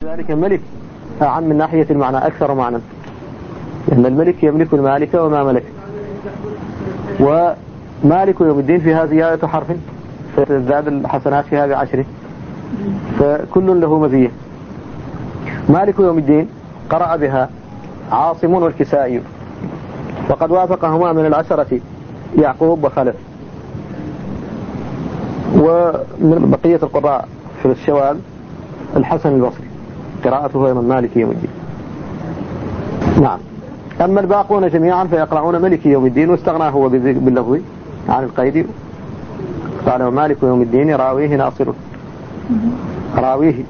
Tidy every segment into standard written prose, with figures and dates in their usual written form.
ذلك ملك أعم من ناحية المعنى أكثر معنى، لأن الملك يملك المالك وما ملك. ومالك يوم الدين فيها زيادة حرف فتزداد الحسنات فيها ب10، فكل له مزية. مالك يوم الدين قرأ بها عاصم والكسائي، وقد وافقهما من العشرة يعقوب وخلف. ومن بقية القراء في الشواذ الحسن البصري قراءته أيضا مالك يوم الدين. نعم. أما الباقون جميعا فيقرؤون ملك يوم الدين، واستغنى هو باللفظ عن القيد، قال مالك يوم الدين راويه ناصره، راويه،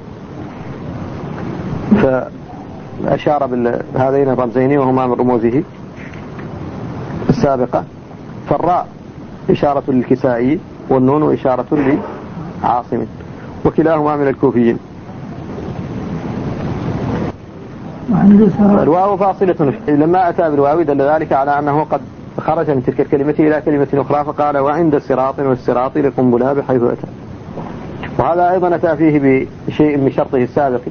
فأشار بهذين الرمزين وهما من رموزه السابقة. فالراء إشارة للكسائي، والنون إشارة لعاصم، وكلاهما من الكوفيين. الواو فاصلة، لما أتى بالواو دل ذلك على أنه قد خرج من تلك الكلمة إلى كلمة أخرى، فقال وعند الصراط والصراط لقنبلة بحيث أتى. وهذا أيضا أتى فيه بشيء من شرطه السابق،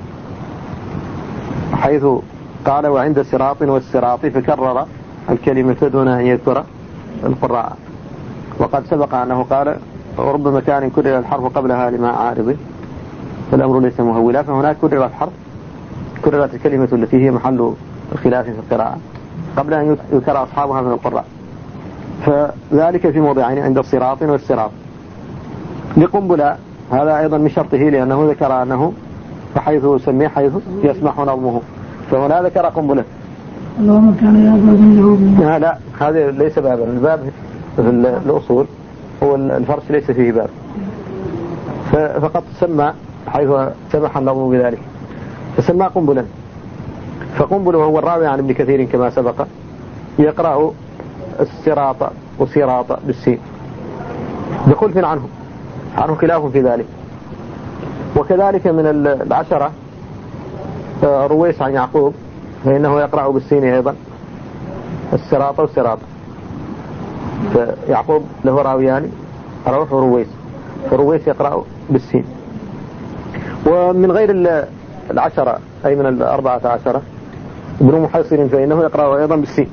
حيث قال وعند الصراط والصراط، فكرر الكلمة دون أن يذكر القراء. وقد سبق أنه قال ورب مكان كرر الحرف قبلها لما عارض فالأمر ليس مهولا، فهناك كرر الحرف، كررت الكلمة التي هي محل الخلاف في القراءة قبل أن يذكر أصحابها من القراء، فذلك في موضعين عند الصراط والصراط. لقنبلة هذا أيضا من شرطه، لأنه ذكر أنه فحيث يسميه حيث يسمح نظمه، فهنا ذكر قنبلة. اللهم كان يا له. لا هذا ليس بابا، الباب في الأصول هو الفرش ليس فيه باب، فقد سمى حيث سمح النظم بذلك فسمى قنبلا. فقنبل وهو الراوي عن ابن كثير كما سبق يقرأ الصراط وصراط بالسين بخلف عنه خلاف في ذلك. وكذلك من العشرة رويس عن يعقوب فإنه يقرأ بالسين أيضا الصراط والصراط، فيعقوب له راويان روح ورويس، فرويس يقرأ بالسين. ومن غير العشرة أي من 14 ابن محيصر فإنه يقرأ أيضا بالسين.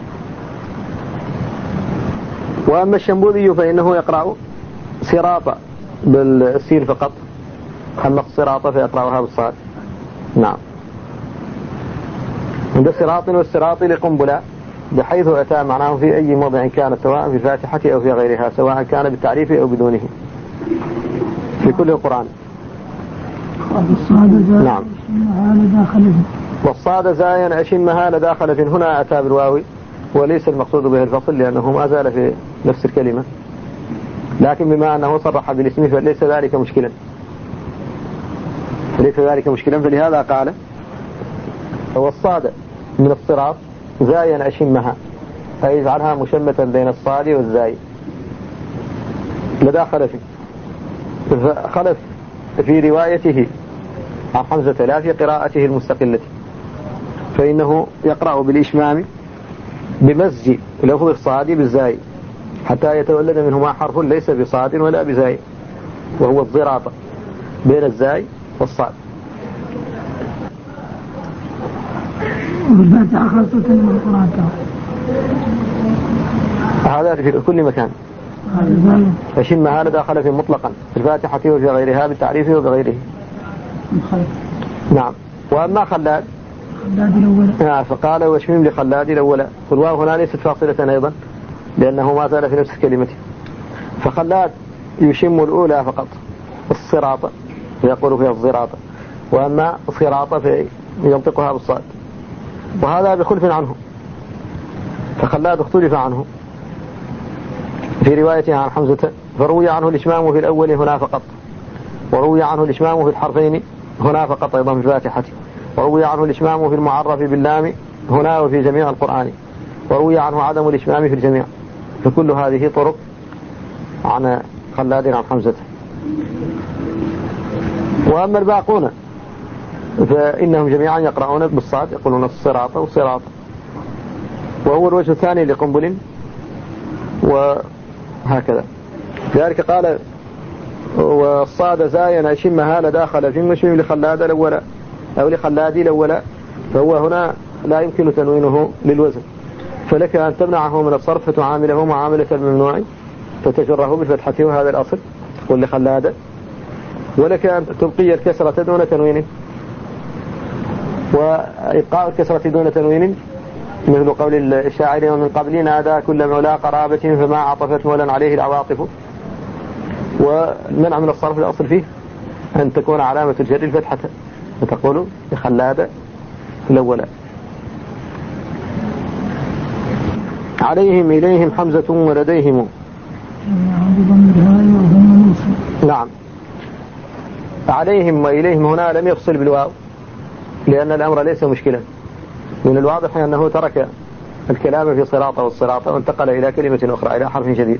وأما الشنبوذي فإنه يقرأ صراط بالسين فقط، أما الصراط فيقرأها بالصاد. نعم. عند الصراط والصراط لقنبلة بحيث أتى معناه في أي موضع كان، سواء في الفاتحة أو في غيرها، سواء كان بالتعريف أو بدونه في كل القرآن. نعم. والصاد زاين أشمها لداخل هنا أتى بالواو، وليس المقصود به الفصل لأنه ما زال في نفس الكلمة، لكن بما أنه صرح بالاسم فليس ذلك مشكلا، فلهذا قال والصاد من الصراط زاين أشمها، أي يجعلها مشمة بين الصاد والزاي لداخل خلف في روايته عن حمزة لا في قراءته المستقلة، فإنه يقرأ بالإشمام بمزج لفظ الصاد بالزاي حتى يتولد منهما حرف ليس بصاد ولا بزاي، وهو الضراط بين الزاي والصاد. والفاتحة خاصة من القرآن هذا في كل مكان. أشمها داخل في مطلقا في الفاتحة وفي غيرها بالتعريف وبغيره. نعم. وأما خلاد الأولى فقال واشمم لخلاد الأولى، والواو هنا ليست فاصلة أيضا لأنه ما زال في نفس الكلمة، فخلاد يشم الأولى فقط الصراط ويقول فيها الصراط، وأما الصراط فينطقها بالصاد، وهذا بخلف عنه، فخلاد اختلف عنه في روايته عن حمزة، فروي عنه الإشمام في الأول هنا فقط، وروي عنه الإشمام في الحرفين هنا فقط أيضا في الفاتحة، وروي عنه الإشمام في المعرف باللام هنا وفي جميع القرآن، وروي عنه عدم الإشمام في الجميع. فكل هذه طرق عن خلاد عن حمزة. وأما الباقون فإنهم جميعا يقرؤون بالصاد، يقولون الصراط والصراط، وهو الوجه الثاني لقنبل، وهكذا. لذلك قال والصاد زاين أشمها لداخل في مشمم لخلاد الأولى، أو لخلادي الأول فهو هنا لا يمكن تنوينه للوزن، فلك أن تمنعه من الصرف فتعامله معاملة الممنوع فتجره بالفتحة وهذا الأصل تقول لخلادة، ولك أن تبقي الكسرة دون تنوين، وإبقاء الكسرة دون تنوين مثل قول الشاعر ومن قبل نادى كل مولى قرابة فما عطفت مولا عليه العواطف. والمنع من الصرف الأصل فيه أن تكون علامة الجر الفتحة فتقول لخلادة الأولى. عليهم إليهم حمزة ولديهم. نعم عليهم وإليهم هنا لم يفصل بالواو لأن الأمر ليس مشكلا، من الواضح أنه ترك الكلام في صراطة والصراطة وانتقل إلى كلمة أخرى إلى حرف جديد،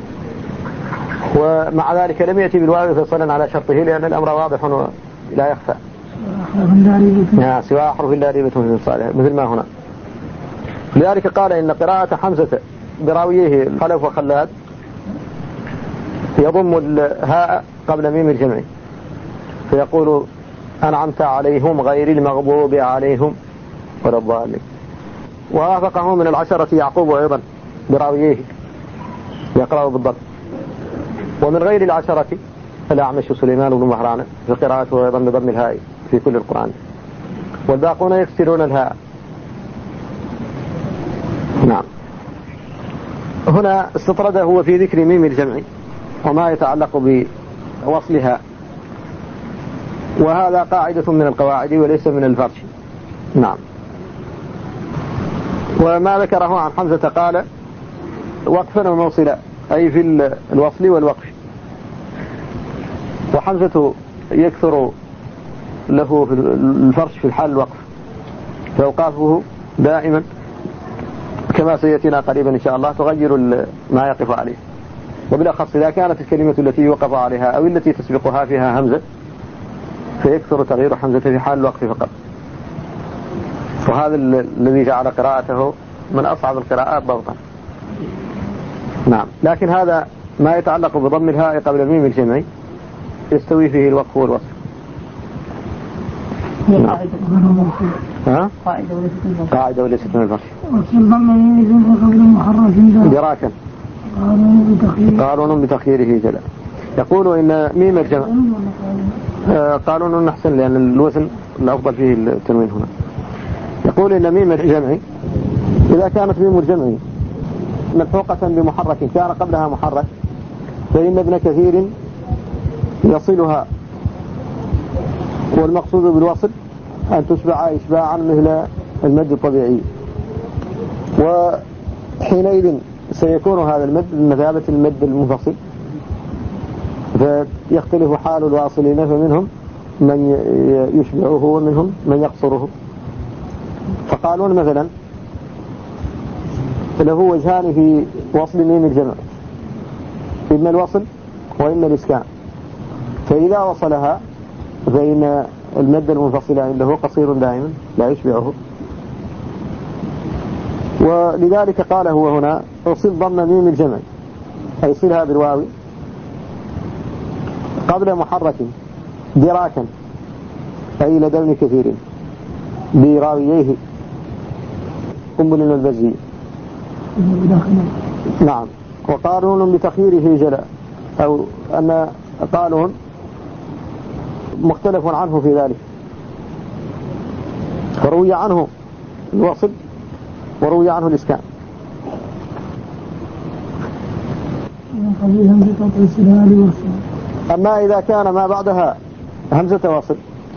ومع ذلك لم يأتي بالواو فصلا على شرطه لأن الأمر واضح ولا يخفى سواء حرف لا ريبة في الصالح مثل ما هنا. لذلك قال إن قراءة حمزة براويه خلف وخلاد يضم الهاء قبل ميم الجمع فيقول أنعمت عليهم غير المغضوب عليهم ولا الضالين. ووافقه من العشرة يعقوب أيضا براويه يقرأ بالضبط. ومن غير العشرة الأعمش سليمان بن مهران في قراءته أيضا بضم الهاء في كل القرآن، والباقون يكسرون الهاء. نعم هنا استطرده هو في ذكر ميم الجمع وما يتعلق بوصلها، وهذا قاعدة من القواعد وليس من الفرش. نعم وما ذكره عن حمزة قال وقفا وموصلا أي في الوصل والوقف، وحمزة يكثر له في الفرش في الحال الوقف فأوقافه دائما كما سيأتينا قريبا إن شاء الله تغير ما يقف عليه، وبالأخص إذا كانت الكلمة التي يوقف عليها أو التي تسبقها فيها همزة فيكثر تغيير حمزة في حال الوقف فقط. وهذا الذي جعل قراءته من أصعب القراءات ضبطا. نعم لكن هذا ما يتعلق بضم الهاء قبل الميم الجمعي يستوي فيه الوقف والوصف. قاعدة وليست من الفرش. دراكا قالون بتخييره جلا. يقول إن ميم الجمع قالون أحسن لأن الوزن الأفضل فيه التنوين هنا. يقول إن ميم الجمع إذا كانت ميم الجمع ملحوقة بمحرك كان قبلها محرك فإن ابن كثير يصلها، والمقصود بالوصل أن تشبع إشباعا مثل المد الطبيعي، وحينئذ سيكون هذا المد بمثابة المد المنفصل فيختلف حال الواصلين فمنهم من يشبعه ومنهم من يقصره. فقالون مثلا له وجهان في وصل ميم الجمع إما الوصل وإما الإسكان، فإذا وصلها فإن المد المنفصل عنده قصير دائما لا يشبعه، ولذلك قال هو هنا أصل ضم ميم الجمع أي صلها بالواو قبل محرك دراكا أي لدى ابن كثير براويه قنبل البزي. نعم وقارون بتخييره جلاء أو أن قارون مختلف عنه في ذلك، فروي عنه الوصل وروي عنه الإسكان. أما إذا كان ما بعدها همزة وصل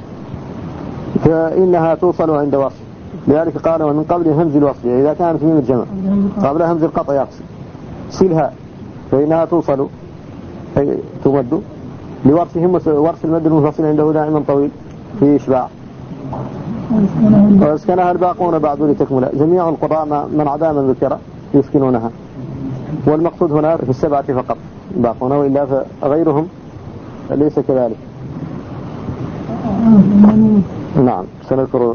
فإنها توصل عند وصل، لذلك قال ومن قبل همز الوصل إذا كانت ميم الجمع قبل همز القطع يقصل صلها فإنها توصل أي تمد لورثهم، ورث المد المنفصل عنده دائما طويل في إشباع، ويسكنها الباقون بعد لتكمل. جميع القراء من عدا من ذكر يسكنونها، والمقصود هنا في السبعة فقط الباقون، وإلا فغيرهم ليس كذلك. نعم سنذكر.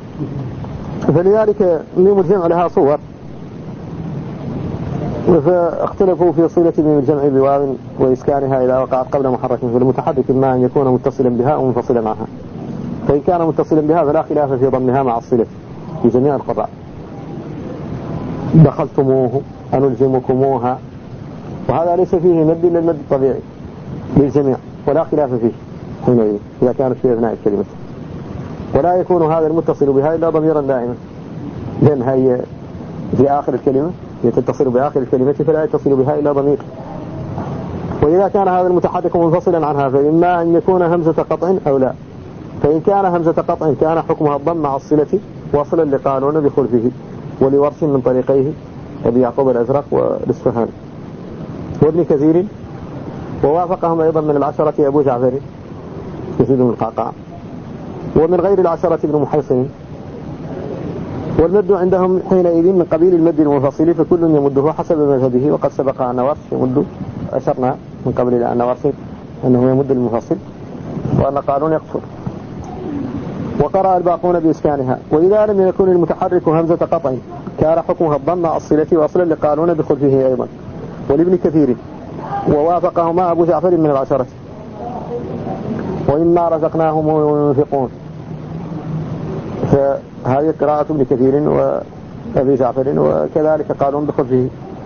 فلذلك ميم الجمع لها صور، فاختلفوا في صلة ميم الجمع بواو وإسكانها إذا وقعت قبل محرك، فالمتحرك إما أن يكون متصلا بها أو منفصلا عنها، وإن كان متصلا بها فلا خلاف في ضمها مع الصلة في جميع القراء. دخلتموه أنلزمكموها، وهذا ليس فيه مد إلا المد الطبيعي للجميع ولا خلاف فيه حينئذ إذا كانت في أثناء الكلمة. ولا يكون هذا المتصل بها إلا ضميرا دائما، لأن هي في آخر الكلمة يتصل بآخر الكلمة فلا يتصل بها إلا ضمير. وإذا كان هذا المتحرك منفصلا عنها فإما أن يكون همزة قطع أو لا. فإن كان همزة قطع كان حكمها الضم مع الصلة وصلا لقالون بخلفه ولورش من طريقيه أبي يعقوب الأزرق والإصفهاني وابن كثير، ووافقهم أيضا من العشرة أبو جعفر يزيد بن القعقاع، ومن غير العشرة ابن محيصن. والمد عندهم حينئذ من قبيل المد المنفصل، فكل يمده حسب مذهبه. وقد سبق أن ورش يمد، أشرنا من قبل أن ورش أنه يمد المنفصل وأن قالون يقصر. وقرأ الباقون بإسكانها. وإذا لم يكن المتحرك همزة قطع كان حكمها الضم مع الصلة وأصلا لقالون بخلفه أيضا ولابن كثير، ووافقهما أبو جعفر من العشرة. وإما رزقناهم ينفقون، فهذه قراءة ابن كثير وأبي جعفر وكذلك قالون بخلفه.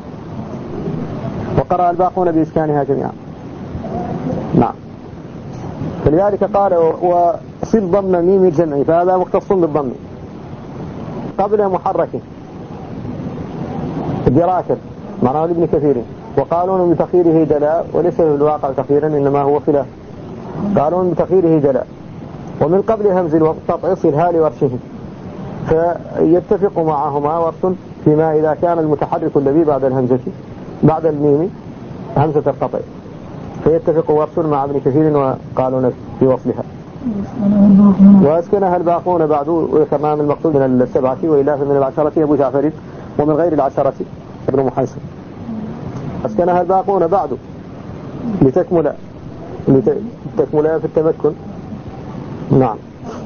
وقرأ الباقون بإسكانها جميعا. نعم. فلذلك قال وصل ضم ميم الجمع، فهذا مختص بالضم قبل محرك دراكة معناه لابن كثير. وقالون بتخيره دلاء، وليس في الواقع تخيرا إنما هو خلاف. قالون بتخيره دلاء. ومن قبل همز القطع صلها لورشهم، فيتفق معهما ورش فيما إذا كان المتحرك الذي بعد الهمزة بعد الميم همزة القطع، فيتفق ورش مع ابن كثير وقالون في وصلها. وأسكنها الباقون بعد، وذكرنا من المقصود من السبعة وإلا فمن العشرة أبو جعفر ومن غير العشرة ابن محيصن. أسكنها الباقون بعد لتكمل في التمكن. نعم.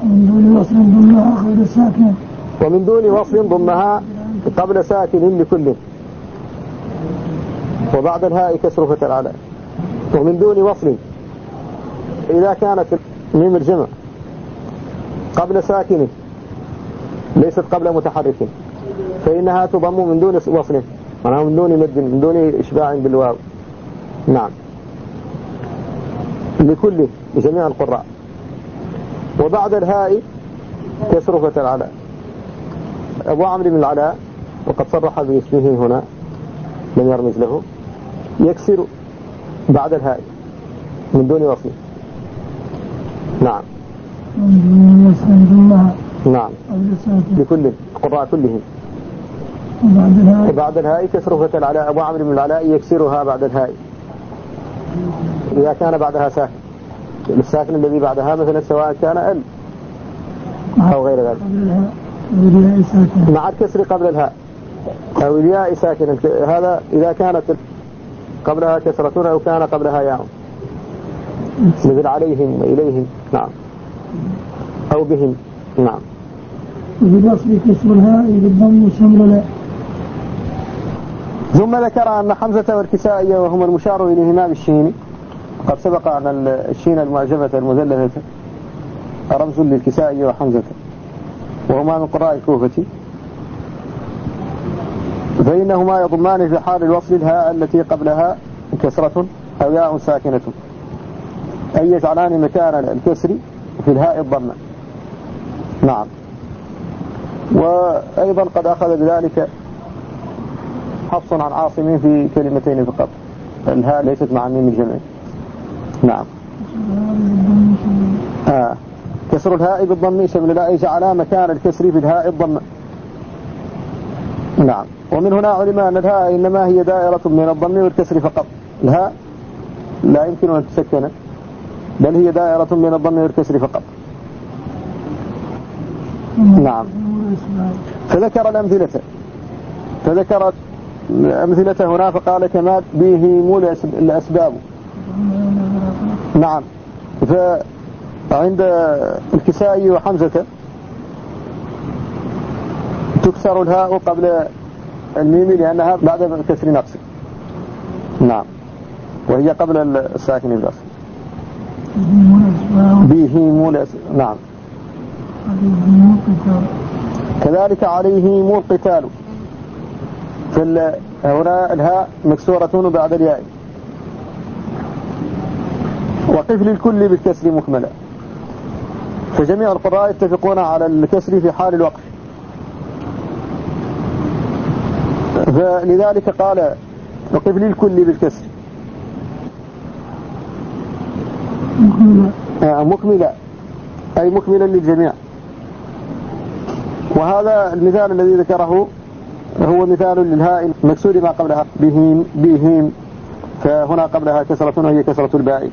ومن دون وصل ضمها قبل ساكن لكل، وبعد الهاء كسر فتى العلاء. ومن دون وصل إذا كانت ميم الجمع قبل ساكن ليست قبل متحرك فإنها تضم من دون وصل، معناها من دون مد، من دون إشباع بالواو. نعم. لكل بجميع القراء. وبعد الهاء كسر فتى العلاء. أبو عمرو بن العلاء وقد صرح باسمه هنا لم يرمز له، يكسر بعد الهاء من دون وصل. نعم. نعم. لكل القراء كلهم. وبعد الهاء كسر فتى العلاء. أبو عمرو بن العلاء يكسرها بعد الهاء إذا كان بعدها ساكن، الساكن الذي بعدها مثلا سواء كان ال أو غير ذلك مع الكسر قبل الهاء أو الياء ساكنا. هذا إذا كانت قبلها كسرة أو كان قبلها ياء، مثل عليهم وإليهم. نعم. أو بهم. نعم. وبالأصل كسر الهاء بالضم شمل. ثم ذكر أن حمزة والكسائي وهما المشار إليهما بالشين، قد سبق أن الشين المعجمة المذللة رمز للكسائي وحمزة وهما من قراء الكوفة، فإنهما يضمان في حال الوصل الهاء التي قبلها كسرة أو ياء ساكنة، أي يجعلان مكان الكسر في الهاء الضمة. نعم. وأيضا قد أخذ بذلك حفص عن عاصم في كلمتين فقط، الهاء ليست مع ميم الجمع. نعم. كسر الهاء بالضم شمل لا يجعل مكان الكسر في الهاء الضمة. نعم. ومن هنا علم أن الهاء إنما هي دائرة من الضم والكسر فقط. الهاء لا يمكن أن تسكن، بل هي دائرة من الضم والكسر فقط. نعم. فذكر الأمثلة هنا فقال كما به مول الأسباب. نعم. فعند الكسائي وحمزة تكسر الهاء قبل الميم لأنها بعد كسر نقص. نعم. وهي قبل الساكن الأصل. به مول. نعم. كذلك عليهم القتال. هنا الهاء مكسورة بعد الياء. وقف للكل بالكسر مكملا، فجميع القراء يتفقون على الكسر في حال الوقف، فلذلك قال وقف للكل بالكسر مكملا، أي مكملا للجميع. وهذا المثال الذي ذكره هو مثال للهاء المكسور ما قبلها بهم، فهنا قبلها كسرة وهي كسرة الباء.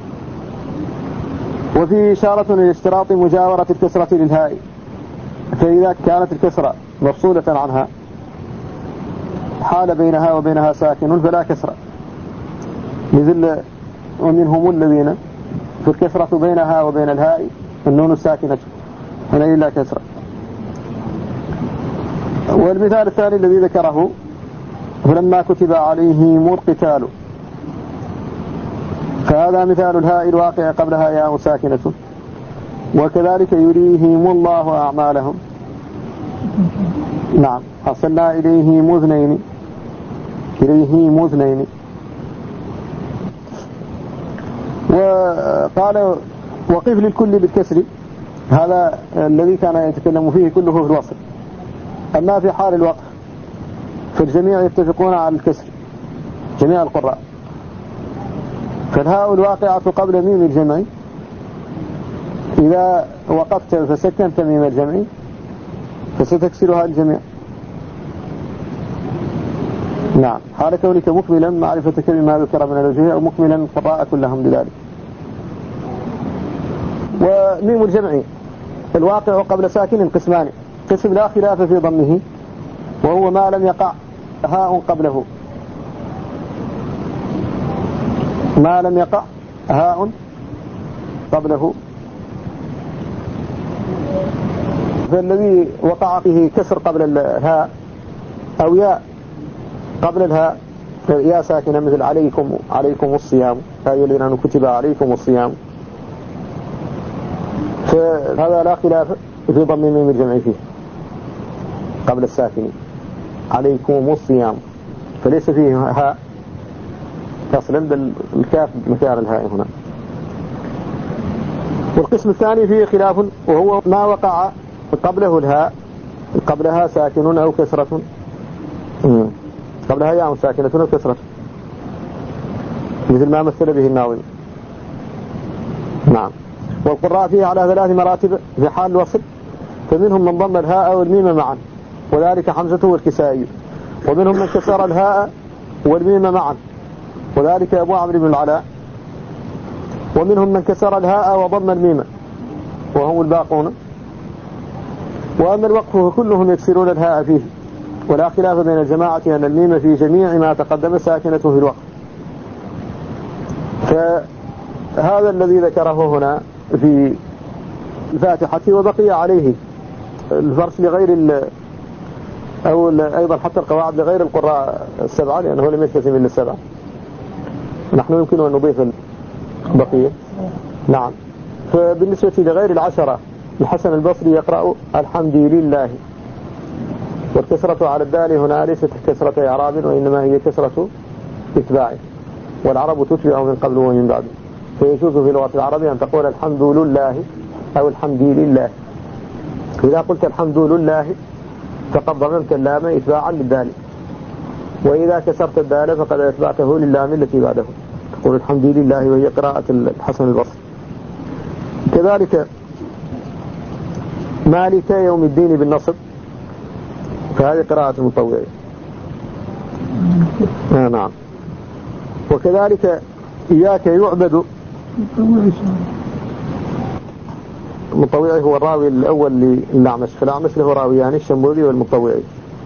وفي إشارة إلى اشتراط مجاورة الكسرة للهاء، فإذا كانت الكسرة مفصولة عنها حال بينها وبينها ساكن فلا كسرة، مثل ومنهم الذين في الكسرة بينها وبين الهاء النون الساكنة هنا إلا كسرة. والمثال الثاني الذي ذكره فلما كتب عليهم القتال، فهذا مثال الهاء الواقع قبلها ياء ساكنة. وكذلك يريهم الله أعمالهم، نعم أرسلنا إليهم اثنين. وقال وقف للكل بالكسر، هذا الذي كان يتكلم فيه كله في الوصل. أما في حال الوقف فالجميع يتفقون على الكسر، جميع القراء. فالهاء الواقعة قبل ميم الجمع إذا وقفت فسكنت ميم الجمع فستكسرها الجميع، نعم، حال كونك مكملا معرفتك بما ذكر من الوجه أو مكملا القراء كلهم بذلك. وميم الجمع الواقع قبل ساكن قسمان: قسم لا خلاف في ضمه وهو ما لم يقع هاء قبله، ما لم يقع هاء قبله. فالذي وقع فيه كسر قبل الهاء أو ياء قبل الهاء، يا ساكنة مثل عليكم الصيام، هذه الذين كتب عليكم الصيام، فهذا لا خلاف في ضم ميم الجمع فيه قبل الساكن عليكم الصيام، فليس فيه هاء أصلا بل الكاف مكان الهاء هنا. والقسم الثاني فيه خلاف وهو ما وقع قبله الهاء قبلها ساكن أو كسرة، قبلها ياء ساكنة أو كسرة، مثل ما مثل به الناظم. نعم. والقراء فيه على 3 مراتب في حال الوصل، فمنهم من ضم الهاء والميم معا وذلك حمزة والكسائي، ومنهم من كسر الهاء والميم معا وذلك أبو عمرو بن العلاء، ومنهم من كسر الهاء وضم الميم وهم الباقون. وأما الوقف فكلهم يكسرون الهاء فيه، ولا خلاف بين الجماعة أن الميم في جميع ما تقدم ساكنة في الوقف. فهذا الذي ذكره هنا في الفاتحة، وبقي عليه الفرش لغير أو أيضا حتى القواعد لغير القراء السبعة، لأنه لم يتسم إلا السبعة. نحن يمكن أن نضيف البقية. نعم. فبالنسبة لغير العشرة الحسن البصري يقرأ الحمد لله، والكسرة على الدال هنا ليست كسرة إعراب وإنما هي كسرة إتباع، والعرب تتبع من قبل ومن بعد، فيجوز في لغة العرب أن تقول الحمد لله أو الحمد لله. إذا قلت الحمد لله فقد ضممت اللام إتباعا للدال، وإذا كسرت الدال فقد أتبعته للام التي بعده، تقول الحمد لله، وهي قراءة الحسن البصري. كذلك مالك يوم الدين بالنصب، فهذه قراءة المطوعي. نعم. وكذلك إياك يعبد، المطوعي هو الراوي الأول للأعمش، فالأعمش له راويان الشمولي والمطوعي،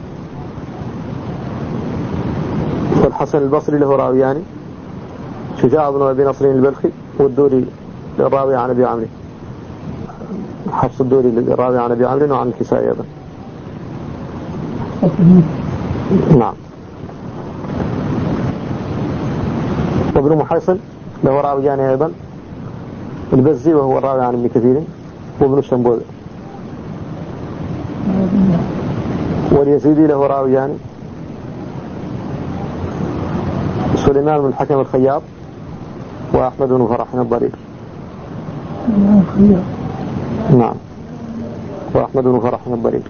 والحسن البصري له راويان شجاع بن أبي نصر البلخي، والدوري الراوي عن أبي عمرو، حفص الدوري الراوي عن أبي عمرو وعن الكسائي أيضا. نعم. وابن محيصن له راويان أيضا، البزي وهو الراوي عن ابن كثير، وابن الشنبوذ واليزيدي له راويان سليمان بن الحكم الخياط وأحمد بن فرح الضرير. نعم وأحمد بن فرح الضرير.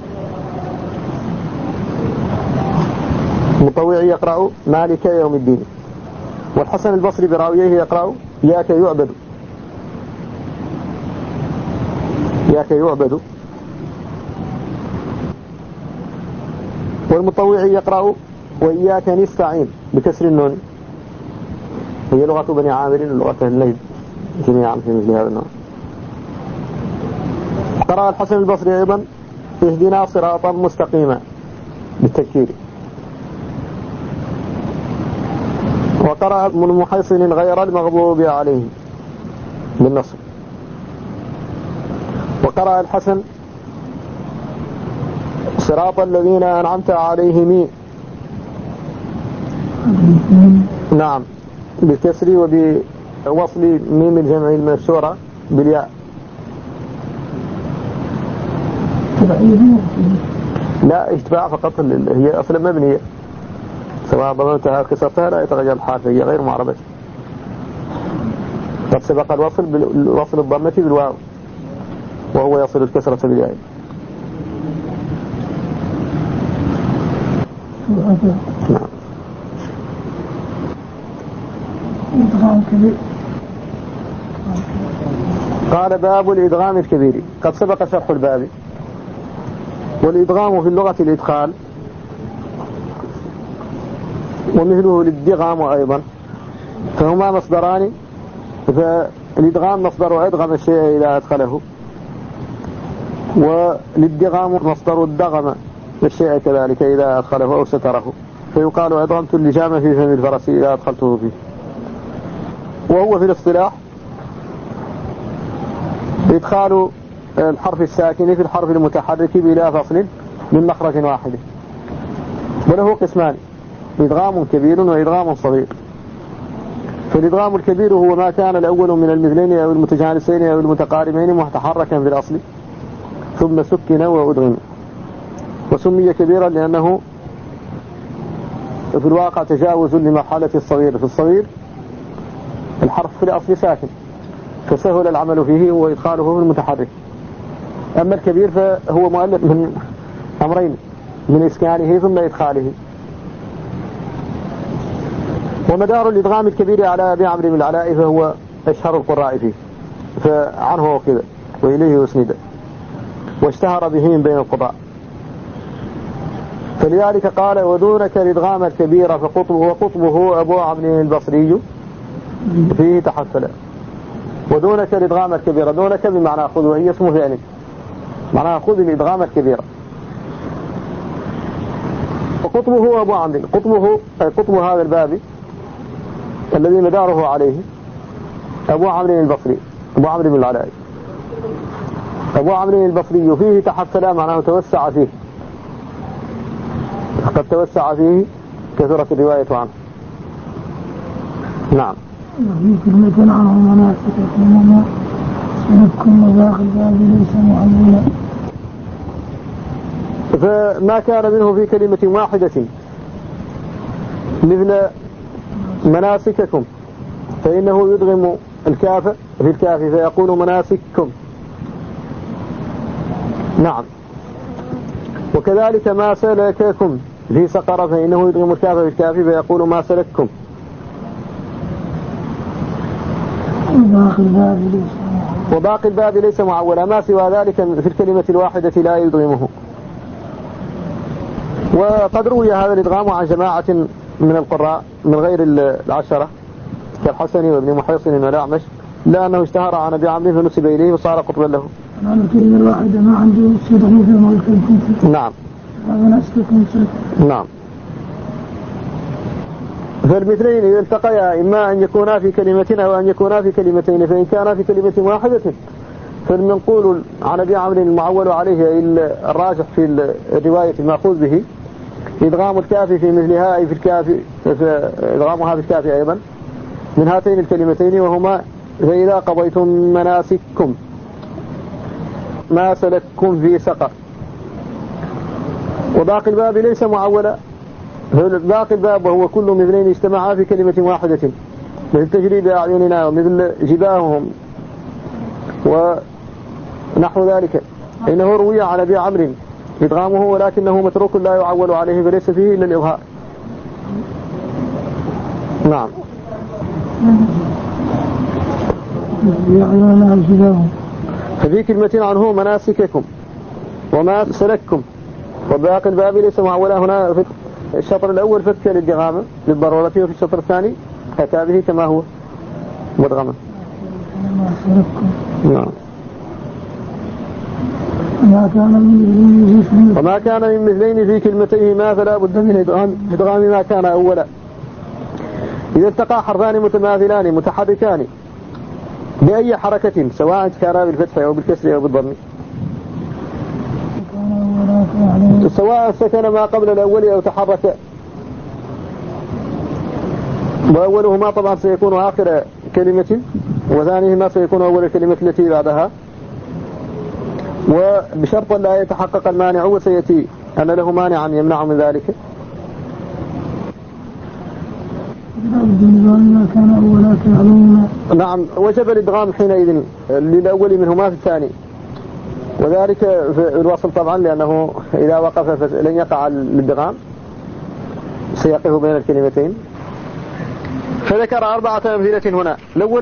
المطوعي يقرأ مالك يوم الدين، والحسن البصري براويه يقرأ إياك يعبد، إياك يعبد. والمطوعي يقرأ وإياك نستعين بكسر النون، هي لغة بني عامر ولغة الليل جميعا في مثل هذا النوع. قرأ الحسن البصري أيضا اهدنا صراطا مستقيما بالتكفير. وقرأ ابن محيصن غير المغضوب عليهم بالنصر. وقرأ الحسن صراط الذين أنعمت عليهم، نعم بالكسر وبوصل ميم الجمع المكسورة بالياء. لا اتباع فقط، هي أصلا مبنية سواء ضمنتها كسرتها لا يتغير الحال، هي غير معربة. قد سبق الوصل بالوصل الضمة بالواو وهو يصل الكسرة بالياء. نعم. قال باب الإدغام الكبير. قد سبق شرح الباب. والإدغام في اللغة الإدخال، ومثله الادغام أيضا، فهما مصدران. فالإدغام مصدر أدغم الشيء إذا أدخله، والادغام مصدر الدغم الشيء كذلك إذا أدخله أو ستره، فيقال أدغمت اللجام في فم الفرس إذا أدخلته فيه. وهو في الاصطلاح إدخال الحرف الساكن في الحرف المتحرك بلا فصل من مخرج واحد. وله قسمان: إدغام كبير وإدغام صغير. فالإدغام الكبير هو ما كان الأول من المثلين أو المتجانسين أو المتقاربين متحركا في الأصل ثم سكن وأدغم، وسمي كبيرا لأنه في الواقع تجاوز لمرحلة الصغير. في الصغير الحرف في الأصل ساكن فسهل العمل فيه وإدخاله في المتحرك. أما الكبير فهو مؤلف من أمرين: من إسكانه ثم إدخاله. ومدار الإدغام الكبير على أبي عمرو بن العلاء فهو أشهر القراء فيه، فعنه وكذا وإليه يسند، واشتهر به من بين القراء. فلذلك قال: ودونك الإدغام الكبير وقطبه أبو عمرو البصري فيه تحفل. ودونك الإدغام الكبير، دونك بمعنى خذ، وهي اسمه فعل معناها خذ الإدغام الكبير. وقطبه أبو عمرو، قطب هذا الباب الذي مداره عليه أبو عمرو البصري، أبو عمرو بن العلاء. أبو عمرو البصري فيه تحفل معناه توسع فيه، قد توسع فيه كثرة الرواية عنه. نعم. كلمة عنه مناسككم وما سلككم وذاق الباب ليس معلولا. فما كان منه في كلمة واحدة مثل مناسككم فإنه يدغم الكاف في الكاف فيقول مناسككم. نعم. وكذلك ما سلككم في سقر فإنه يدغم الكاف في الكاف فيقول ما سلككم. وباقي الباب ليس معولا، ما سوى ذلك في الكلمة الواحدة لا يدغمه. وقد روي هذا الإدغام عن جماعة من القراء من غير العشرة كالحسن وابن محيصن والأعمش، لأنه اشتهر عن أبي عمرو فنسب إليه وصار قطبا له. على الكلمة الواحدة ما عنده يدغم في ملككم. نعم. نعم. فالمثلين إذا التقيا إما أن يكونا في كلمة أو أن يكونا في كلمتين، فإن كان في كلمة واحدة فالمنقول عن أبي عمرو المعول عليه الراجح في الرواية المأخوذ به إدغام الكاف في مثلها، أي في الكاف إدغامها في الكاف أيضا من هاتين الكلمتين، وهما فإذا قضيتم مناسككم ما سلككم في سقر وباقي الباب ليس معولا. باقي الباب وهو كل مثلين اجتمعا في كلمة واحدة، مثل تجري بأعيننا ومثل جباههم ونحو ذلك، إنه روي عن أبي عمرو إدغامه ولكنه متروك لا يعول عليه فليس فيه إلا الإظهار. نعم. ففي كلمة عنه مناسككم وما سلككم. وباقي الباب ليس معولا. هنا في الشطر الأول فك للدغامة للضرورة، وفي الشطر الثاني أتى به كما هو مدغما. نعم. وما كان من مثلين في كلمتيهما فلا بد من إدغام ما كان أولا. إذا التقى حرفان متماثلان متحركان بأي حركة سواء كانا بالفتح أو بالكسر أو بالضم، سواء سكن ما قبل الأول أو تحرك، وأولهما طبعا سيكون آخر كلمة وثانيهما سيكون أول الكلمة التي بعدها، وبشرط لا يتحقق المانع، وسيأتي أن له مانعا يمنع من ذلك. نعم. وجب الإدغام حينئذ للأول منهما في الثاني، وذلك في الوصل طبعا، لأنه إذا وقف لن يقع الإدغام، سيقف بين الكلمتين. فذكر 4 أمثلة هنا. الأول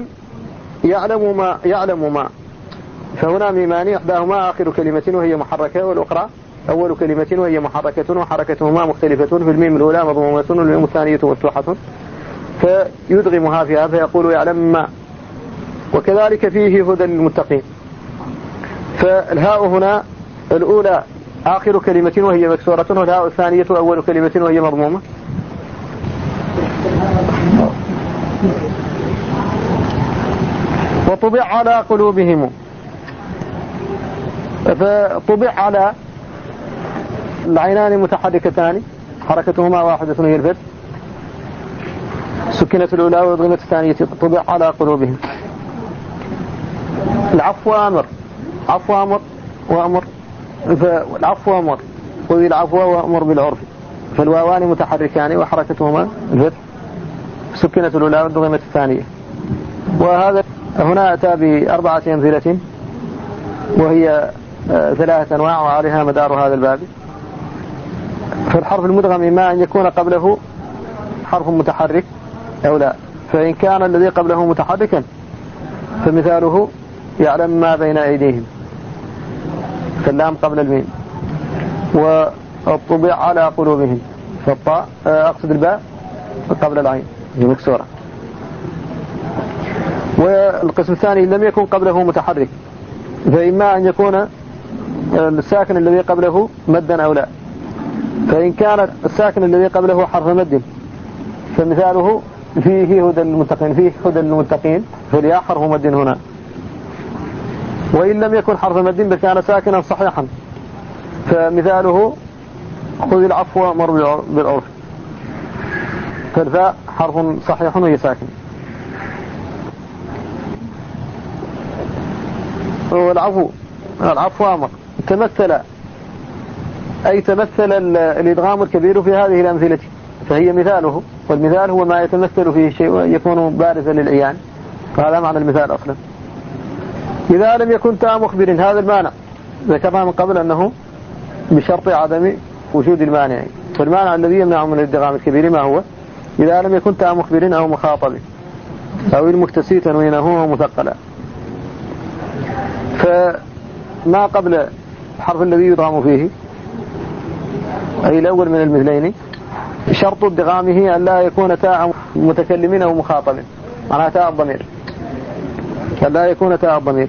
يعلم ما، فهنا ميمان إحداهما آخر كلمة وهي محركة، والأخرى أول كلمة وهي محركة، وحركتهما مختلفة، في الميم الأولى مضمومة والميم الثانية مفتوحة، فيدغمها فيها فيقول يعلم ما. وكذلك فيه هدى للمتقين. فالهاء هنا الأولى آخر كلمة وهي مكسورة، والهاء الثانية أول كلمة وهي مضمومة. وطبع على قلوبهم، فطبع على العينان متحركتان حركتهما واحدة هي الفتح، سكنت الأولى وضغمت الثانية. طبع على قلوبهم. العفو أمر، عفو أمر وأمر، فالعفو أمر، خذ العفو وأمر بالعرف، فالواوان متحركان وحركتهما الفتح، سكنت الأولى وضغمت الثانية. وهذا هنا أتى ب4 أمثلة وهي 3 أنواع، وعليها مدار هذا الباب. فالحرف المدغم إما أن يكون قبله حرف متحرك أو لا، فإن كان الذي قبله متحركا فمثاله يعلم ما بين أيديهم، فاللام قبل الميم. والطبع على قلوبهم، فالطاء أقصد الباء قبل العين هي مكسورة. والقسم الثاني لم يكن قبله متحرك، فإما أن يكون الساكن الذي قبله مدا أو لا، فإن كان الساكن الذي قبله حرف مد فمثاله فيه هدى للمتقين، فيه هدى للمتقين، فالياء حرف مد هنا. وإن لم يكن حرف مد فكان ساكنا صحيحا، فمثاله خذ العفو وأمر بالعرف، فالفاء حرف صحيح وهي ساكن. والعفو أمر تمثل الإدغام الكبير في هذه الأمثلة، فهي مثاله، والمثال هو ما يتمثل فيه شيء يكون بارزا للعيان، فهذا معنى المثال أصلا. إذا لم يكن تاء مخبر، هذا المانع ذكرنا من قبل أنه بشرط عدم وجود المانع، والمانع الذي يمنع من الإدغام الكبير ما هو؟ إذا لم يكن تاء مخبر أو مخاطب أو المكتسي تنوينه أو مثقلا. فما قبل الحرف الذي يدغم فيه أي الأول من المثلين شرط ادغامه أن لا يكون تاء متكلم أو مخاطب، معناها تاء الضمير، أن لا يكون تاء الضمير.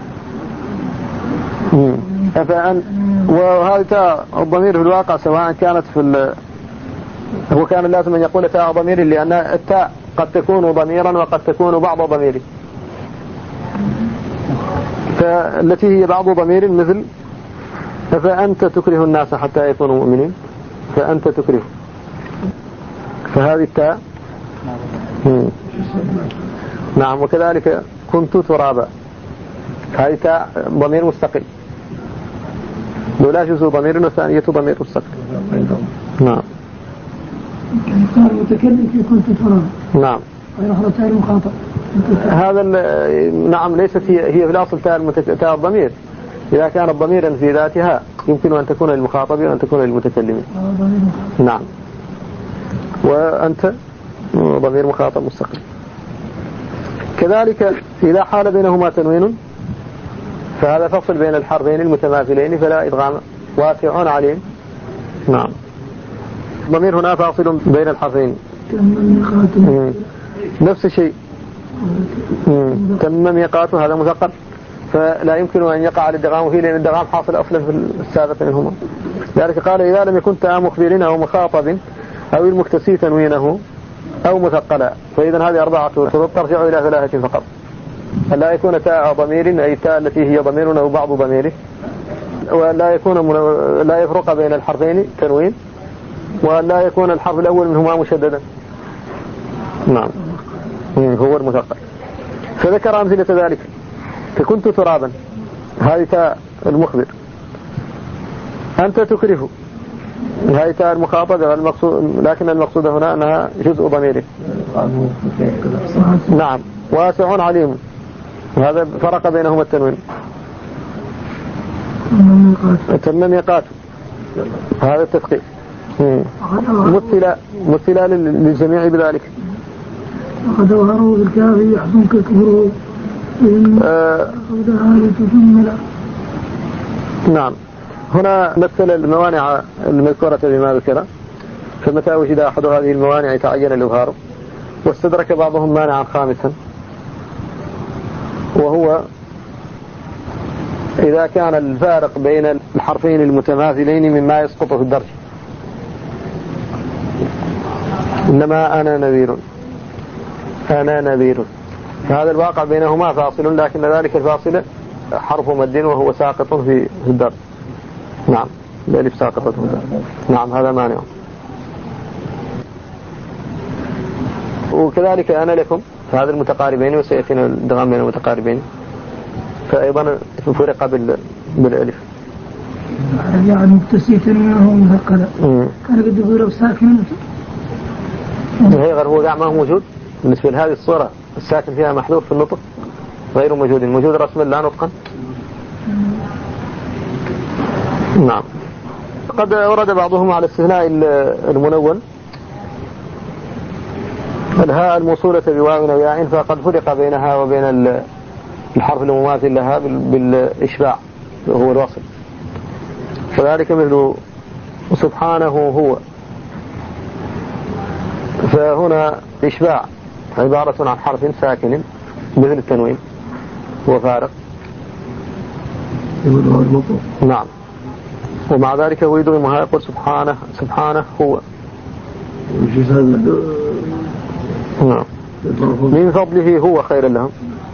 وهذه تاء الضمير في الواقع سواء كانت هو كان لازم أن يقول تاء ضمير، لأن التاء قد تكون ضميرا وقد تكون بعض ضمير، فالتي هي بعض ضمير مثل فأنت تكره الناس حتى يكونوا مؤمنين، فأنت تكره، فهذه التاء. نعم. وكذلك كنت ترابا، هذه تاء ضمير مستقل. الأولى جزء ضمير والثانية ضمير مستقل. نعم. قال المتكلم في كنت تراب. نعم. غير أخرى تاء المخاطب. هذا نعم ليست هي في الأصل تاء الضمير. إذا كانت ضميرا في ذاتها يمكن أن تكون للمخاطب وأن تكون للمتكلم. نعم. وأنت ضمير مخاطب مستقل. كذلك إذا حال بينهما تنوين فهذا فصل بين الحرفين المتماثلين فلا إدغام واسع عليم. نعم. ضمير هنا فاصل بين الحرفين. نفس الشيء. تم ميقاته هذا مثقل فلا يمكن أن يقع الادغام فيه لأن الادغام حاصل أصلا في السابق منهما. ذلك قال إذا لم يكن تاء مخبرين أو مخاطب أو المكتسي تنوينه أو مثقلا فإذا هذه 4 شروط ترجع إلى 3 فقط. لا يكون تاء ضمير أي تاء التي هي ضمير أو بعض ضميره ولا يكون لا يفرق بين الحرفين تنوين ولا يكون الحرف الأول منهما مشددا. نعم هو المثقل. فذكر أمثلة ذلك فكنت ترابا هذه تاء المخبر. أنت تكره هذه تاء المخاطب لكن المقصود هنا أنها جزء ضميره. نعم. واسع عليم هذا فرق بينهما التنوين. تم ميقات هذا التثقيف مثلا للجميع بذلك. وقد أظهروا بالكاف يحزنك كفره نعم. هنا مثل الموانع المذكورة بما ذكر فمتى وجد أحد هذه الموانع تعين الإظهار. واستدرك بعضهم مانعا خامسا وهو إذا كان الفارق بين الحرفين المتماثلين مما يسقط في الدرج. إنما أنا نذير هذا الواقع بينهما فاصل لكن ذلك الفاصل حرف مد وهو ساقط في الدرج. نعم الألف ساقطة في الدرج. نعم هذا مانع. وكذلك أنا لكم فهذا المتقاربين وسيأتينا الدغام بين المتقاربين فأيضا فرق بالألف. يعني مكتسية منه مثقلة كان قد يقول لو ساكن هو قاع ما هو موجود بالنسبة لهذه الصورة الساكن فيها محذوف في النطق غير موجود رسما لا نطقا. نعم. قد ورد بعضهم على استثناء المنون الهاء الموصولة بواو أو ياء فقد فرق بينها وبين الحرف المماثل لها بالإشباع وهو الوصل. فذلك مثل سبحانه هو فهنا إشباع عبارة عن حرف ساكن مثل التنوين هو فارق. نعم. ومع ذلك هو يدغمها يقول سبحانه هو. نعم. من فضله هو خير لهم.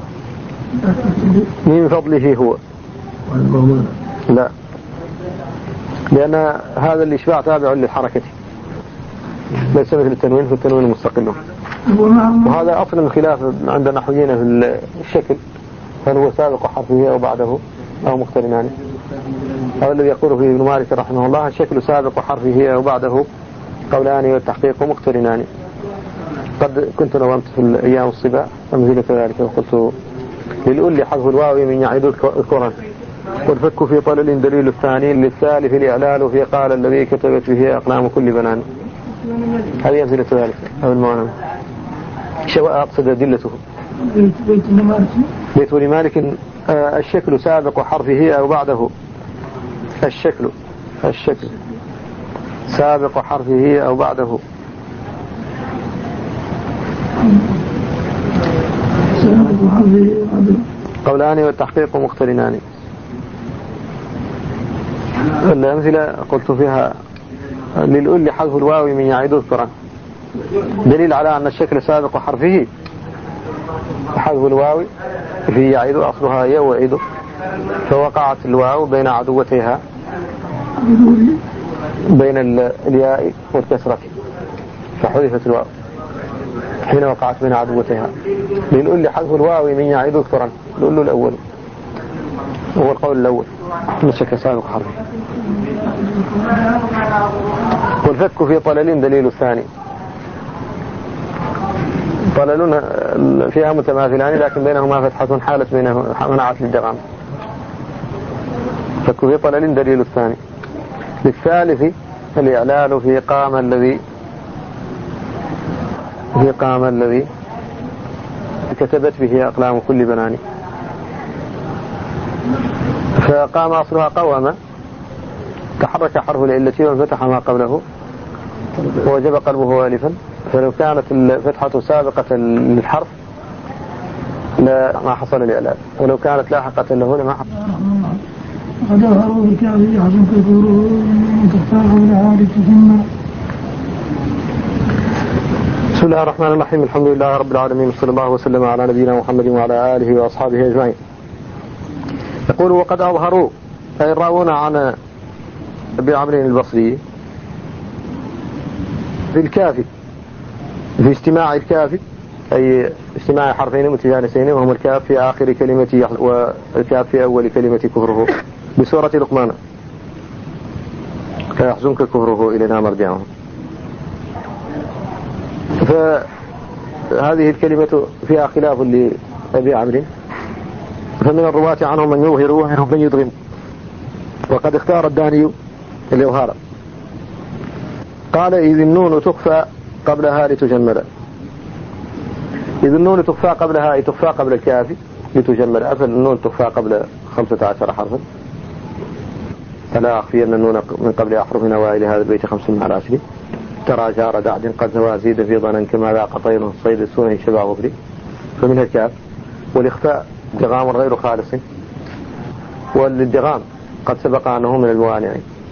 من فضله هو لا لأن هذا الإشباع تابع للحركة ليس مثل التنوين في التنوين المستقل. وهذا أصلا خلاف عند النحويين في الشكل هل هو سابق حرفه أو بعده أو مقترنان. هذا الذي يقول فيه ابن مالك رحمه الله الشكل سابق حرفه أو بعده قولان والتحقيق مقترنان. قد كنت نظمت في الأيام الصباح أمثلة ذلك وقلت للأولي حذف الواو من يعيد القرآن والفك في طلل دليل الثاني للثالث الإعلال في قال الذي كتبت به أقلام كل بنان. هذه أمثلة ذلك أو المعنى شواء أقصد أدلته. بيت لمالك الشكل سابق حرفه أو بعده. الشكل سابق حرفه أو بعده. قولان والتحقيق مقترنان. الأمثلة قلت فيها للأولي حذف الواو من يعيد القرآن دليل على أن الشكل سابق حرفه حذف الواو في يعيد أصلها يوعد فوقعت الواو بين عدوتيها بين الياء والكسرة فحذفت الواو حين وقعت بين عدوتيها. للأولي حذف الواو من يعيد القرآن الأول هو القول الأول من الشكل سابق حرفه. والفك في طلل دليل الثاني. طلل فيها متماثلان لكن بينهما فتحة حالت بينهما منعت للدغام. فك في طلل دليل الثاني. للثالث الإعلال في قام الذي كتبت به أقلام كل بناني. فقام أصلها قوما تحرك حرف العلة وانفتح ما قبله ووجب قلبه والفا. فلو كانت الفتحة سابقة للحرف ما حصل الإعلال، ولو كانت لاحقة له لما حصل. قد أظهروا بكعب يحزن كثوره من تفتاح بالعارف ثم. بسم الله الرحمن الرحيم. الحمد لله رب العالمين، صلى الله وسلم على نبينا محمد وعلى آله وأصحابه أجمعين. يقول وقد أظهروا أي الراوون عن أبي عمرو البصري في الكافي، في اجتماع الكافي أي اجتماع حرفين متجانسين وهما الكاف في آخر كلمة والكاف في أول كلمة كفره بسورة لقمان فيحزنك كفره إلينا مرجعهم. فهذه الكلمة فيها خلاف لأبي عمرو، فمن الرواة عنهم من يظهر ومنهم من يضغم، وقد اختار الداني الإظهار. قال إذ النون تخفى قبلها لتجمل. إذ النون تخفى قبلها أي تخفى قبل الكاف لتجمل. فالنون تخفى قبل 15 حرفا، فلا أخفين النون من قبل أحرف نوائل هذا البيت 25 ترى جار دعد قد زوازيد في ظنا كما ذاق طير الصيد السونه شبع غفري. فمنها الكاف. والإخفاء ادغام غير خالص، والادغام قد سبق أنه من الموانع.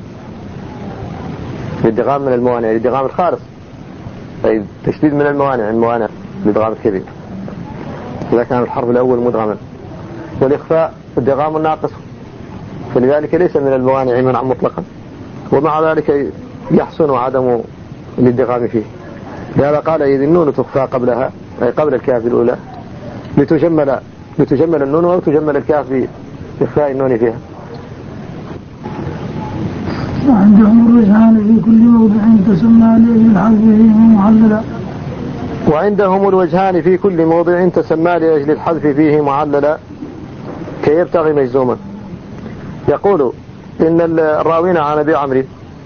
الادغام من الموانع، الادغام الخالص أي تشديد من الموانع الادغام الكبير إذا كان الحرف الأول مدغما. والإخفاء ادغام الناقص، فلذلك ليس من الموانع منع مطلقا، ومع ذلك يحسن عدم الادغام فيه. لهذا قال إذ النون تخفى قبلها أي قبل الكاف الأولى لتجمل النون أو تجمل الكاف بإخفاء النون فيها. وعندهم الوجهان في كل موضع تسمى لأجل الحذف فيه معللا. وعندهم الوجهان في كل موضع تسمى لأجل الحذف فيه معللا كي يبتغي مجزوما. يقول إن الراوين عن أبي عمرو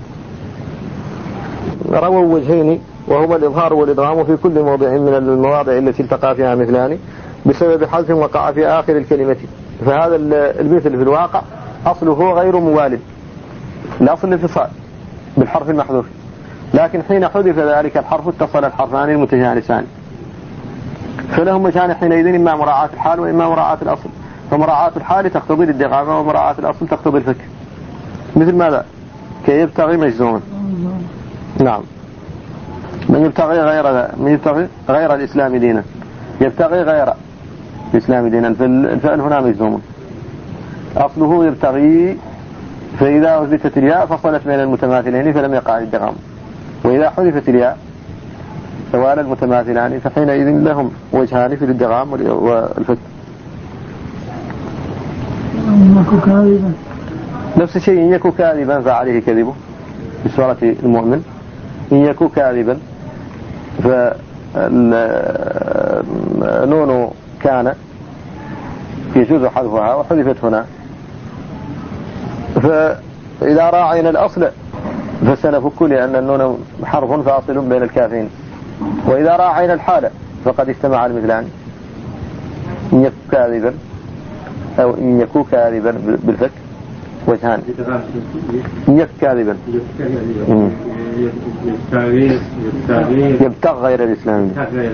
رووا وجهين وهما الإظهار والإدغام في كل موضع من المواضع التي التقى فيها مثلان بسبب حذف وقع في آخر الكلمة. فهذا المثل في الواقع أصله غير موالد، الأصل الانفصال بالحرف المحذوف، لكن حين حذف ذلك الحرف اتصل الحرفان المتجانسان، فلهم وجهان حينئذ إما مراعاة الحال وإما مراعاة الأصل. فمراعاة الحال تقتضي الادغام ومراعاة الأصل تقتضي الفك. مثل ماذا؟ كي يبتغي مجزوما. نعم. من يبتغي غير الإسلام دينا، يبتغي غير الإسلام دينا، فالفعل هنا مجزوم. أصله يبتغي، فإذا أثبتت الياء فصلت بين المتماثلين فلم يقع الادغام، وإذا حذفت الياء توالى المتماثلان فحينئذ لهم وجهان في الادغام والفك. نفس الشيء إن يكو كاذبا فعليه كذبه في سورة المؤمن. إن يكو كاذبا فنون كان يجوز حذفها وحذفت هنا. فإذا راعينا الأصل فسنفك لأن النون حرف فاصل بين الكافين. وإذا راعينا الحالة فقد اجتمع المثلان. إن يكو كاذبا أو إن يكو كاذبا بالفك وجهان. إن يكو كاذبا يبتغ غير الإسلام.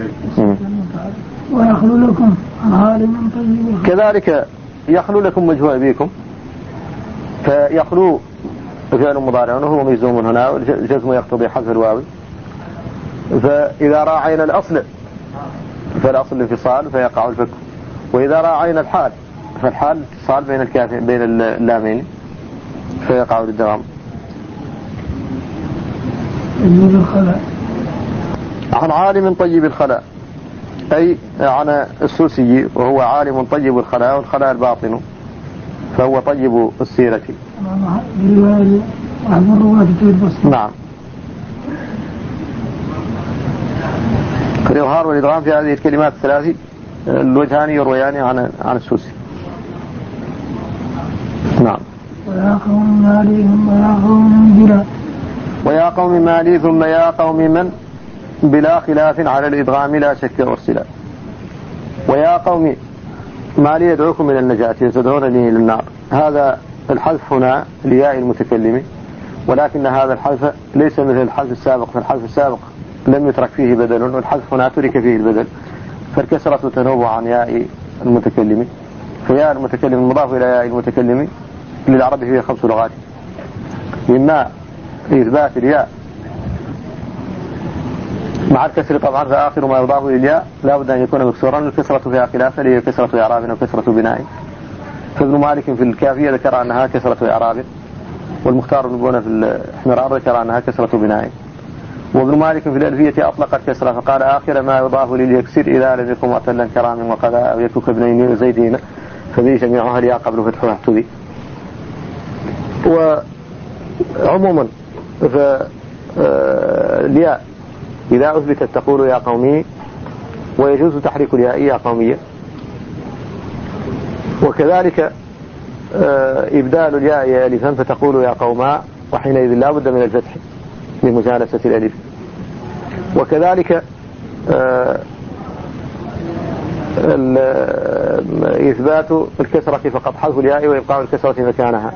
ويخلو لكم عالم طيب. كذلك يخلو لكم وجه أبيكم، فيخلو فعل مضارع وهو مجزوم هنا والجزم يقتضي حذف الواو. فإذا راعينا الأصل فالأصل الانفصال فيقع الفك، وإذا راعينا الحال فالحال اتصال بين الكافين بين اللامين فيقع الادغام. عن عالم طيب الخلاء أي عن السوسي وهو عالم طيب الخلاء، والخلاء الباطن فهو طيب السيرة. نعم. الإظهار والإدغام في هذه الكلمات الثلاث الوجهان يرويان عن السوسي. نعم. ويا قوم ما لي ثم يا قوم بلا ويا قوم ما لي ثم يا قوم من بلا خلاف على الإدغام لا شك أرسلا. ويا قوم ما لي يدعوكم من النجاة يتدعونني للنار. هذا الحذف هنا لياء المتكلم، ولكن هذا الحذف ليس مثل الحذف السابق. فالحذف السابق لم يترك فيه بدل، والحذف هنا ترك فيه البدل، فالكسرة تنوب عن ياء المتكلم. فياء المتكلم مضاف إلى ياء المتكلم للعرب فيه 5 لغات: إما إثبات الياء مع الكسر طبعا، فآخر ما يضاف للياء لا بد أن يكون مكسورا، الكسرة فيها خلاف، هي كسرة إعراب وكسرة بناء. فابن مالك في الكافية ذكر أنها كسرة إعراب، والمختار بن بونة في الإحمرار ذكر أنها كسرة بناء. وابن مالك في الألفية أطلق الكسرة فقال آخر ما يضاف لليكسر إذا لم يكن معتلا كرام وقذا أو يكن كابنين وزيدين فذي جميعها الياء قبل فتحها احتذي. وعموما فالياء إذا أثبتت تقول يا قومي، ويجوز تحريك الياء يا قومية. وكذلك إبدال الياء يا ألفا فتقول يا قوما، وحينئذ لا بد من الفتح لمجالسة الألف. وكذلك إثبات الكسرة فقط، حذف الياء وإبقاء الكسرة مكانها،